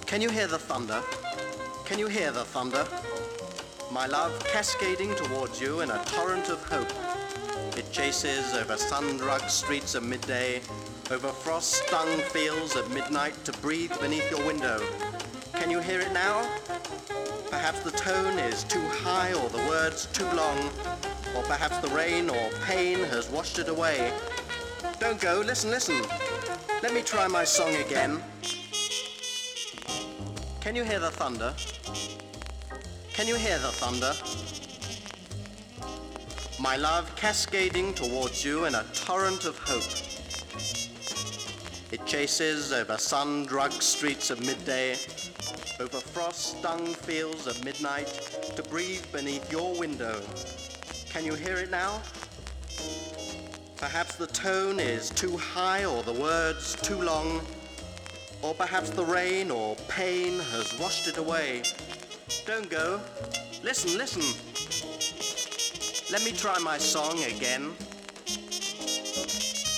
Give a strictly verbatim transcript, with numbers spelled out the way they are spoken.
Can you hear the thunder? Can you hear the thunder? My love cascading towards you in a torrent of hope. It chases over sun-drugged streets at midday, over frost-stung fields at midnight to breathe beneath your window. Can you hear it now? Perhaps the tone is too high or the words too long, or perhaps the rain or pain has washed it away. Don't go, listen, listen. Let me try my song again. Can you hear the thunder? Can you hear the thunder? My love cascading towards you in a torrent of hope. It chases over sun-drugged streets at midday, over frost-stung fields at midnight, to breathe beneath your window. Can you hear it now? Perhaps the tone is too high or the words too long, or perhaps the rain or pain has washed it away. Don't go. Listen, listen. Let me try my song again.